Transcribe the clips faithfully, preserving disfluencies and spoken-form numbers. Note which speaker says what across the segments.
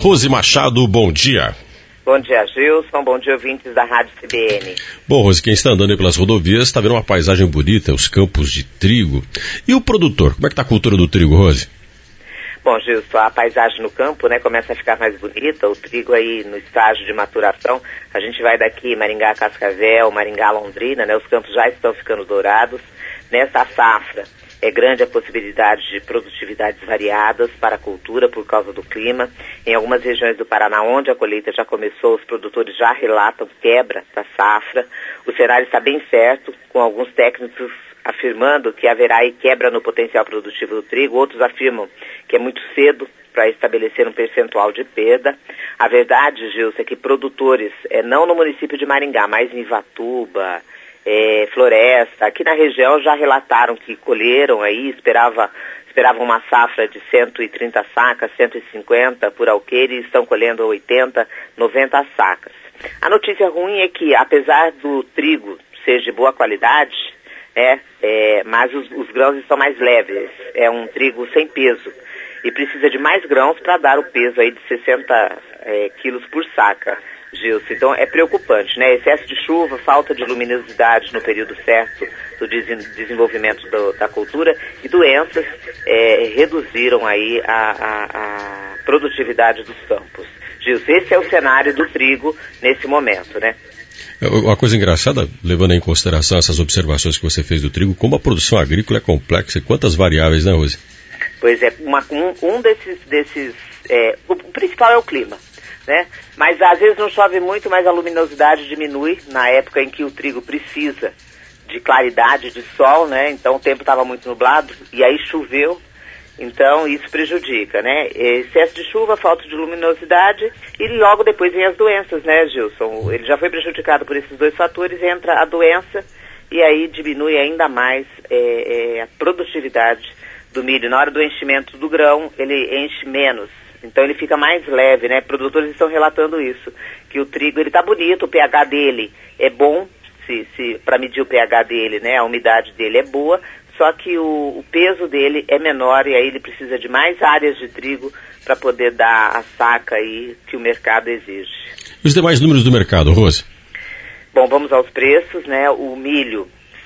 Speaker 1: Rose Machado, bom dia.
Speaker 2: Bom dia, Gilson. Bom dia, ouvintes da Rádio C B N.
Speaker 1: Bom, Rose, quem está andando aí pelas rodovias está vendo uma paisagem bonita, os campos de trigo. E o produtor? Como é que está a cultura do trigo, Rose?
Speaker 2: Bom, Gilson, a paisagem no campo, né, começa a ficar mais bonita, o trigo aí no estágio de maturação. A gente vai daqui, Maringá, Cascavel, Maringá, Londrina, né, os campos já estão ficando dourados. Nessa safra, é grande a possibilidade de produtividades variadas para a cultura por causa do clima. Em algumas regiões do Paraná, onde a colheita já começou, os produtores já relatam quebra da safra. O cenário está bem certo, com alguns técnicos afirmando que haverá aí quebra no potencial produtivo do trigo. Outros afirmam que é muito cedo para estabelecer um percentual de perda. A verdade, Gilson, é que produtores, é, não no município de Maringá, mas em Ivatuba, É, Floresta, aqui na região já relataram que colheram aí, esperava, esperavam uma safra de cento e trinta sacas, cento e cinquenta por alqueire, e estão colhendo oitenta, noventa sacas. A notícia ruim é que, apesar do trigo ser de boa qualidade, é, é, mas os, os grãos estão mais leves, é um trigo sem peso, e precisa de mais grãos para dar o peso aí de sessenta é, quilos por saca. Gilson, então é preocupante, né? Excesso de chuva, falta de luminosidade no período certo do desenvolvimento do, da cultura e doenças é, reduziram aí a, a, a produtividade dos campos. Gilson, esse é o cenário do trigo nesse momento, né?
Speaker 1: Uma coisa engraçada, levando em consideração essas observações que você fez do trigo, como a produção agrícola é complexa e quantas variáveis, né, Rose?
Speaker 2: Pois é, uma, um, um desses, desses é, o principal é o clima, né? Mas às vezes não chove muito, mas a luminosidade diminui na época em que o trigo precisa de claridade, de sol, né? Então o tempo estava muito nublado e aí choveu, então isso prejudica, né? Excesso de chuva, falta de luminosidade e logo depois vem as doenças, né, Gilson? Ele já foi prejudicado por esses dois fatores, entra a doença e aí diminui ainda mais é, é, a produtividade do milho. Na hora do enchimento do grão, ele enche menos. Então ele fica mais leve, né? Produtores estão relatando isso, que o trigo, ele tá bonito, o pH dele é bom, se, se, para medir o pH dele, né? A umidade dele é boa, só que o, o peso dele é menor e aí ele precisa de mais áreas de trigo para poder dar a saca aí que o mercado exige.
Speaker 1: E os demais números do mercado, Rose?
Speaker 2: Bom, vamos aos preços, né? O milho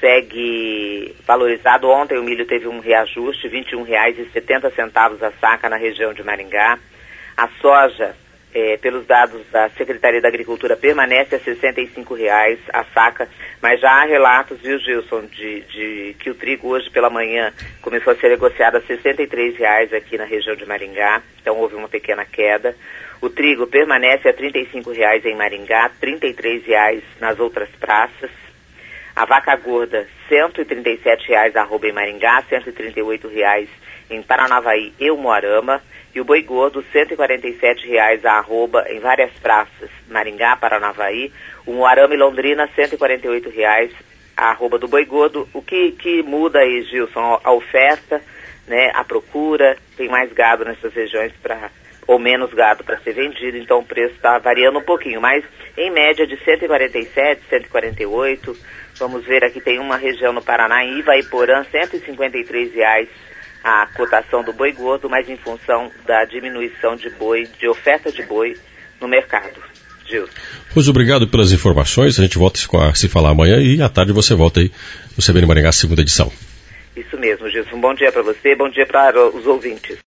Speaker 2: segue valorizado. Ontem o milho teve um reajuste, vinte e um reais e setenta centavos a saca na região de Maringá. A soja, é, pelos dados da Secretaria da Agricultura, permanece a sessenta e cinco reais a saca, mas já há relatos, viu, Gilson, de, de que o trigo hoje pela manhã começou a ser negociado a sessenta e três reais aqui na região de Maringá, então houve uma pequena queda. O trigo permanece a trinta e cinco reais em Maringá, trinta e três reais nas outras praças. A vaca gorda, cento e trinta e sete reais arroba em Maringá, cento e trinta e oito reais em Paranavaí e Umuarama. E o boi gordo, cento e quarenta e sete reais a arroba em várias praças, Maringá, Paranavaí. Umuarama e Londrina, cento e quarenta e oito reais a arroba do boi gordo. O que, que muda aí, Gilson? A oferta, né, a procura, tem mais gado nessas regiões para... ou menos gado para ser vendido, então o preço está variando um pouquinho, mas em média de cento e quarenta e sete, cento e quarenta e oito. Vamos ver aqui, tem uma região no Paraná, em Ivaiporã, cento e cinquenta e três reais a cotação do boi gordo, mas em função da diminuição de boi, de oferta de boi no mercado. Gilson.
Speaker 1: Rose, obrigado pelas informações, a gente volta a se falar amanhã e à tarde você volta aí no C B N Maringá, segunda edição.
Speaker 2: Isso mesmo, Gilson. Um bom dia para você, bom dia para os ouvintes.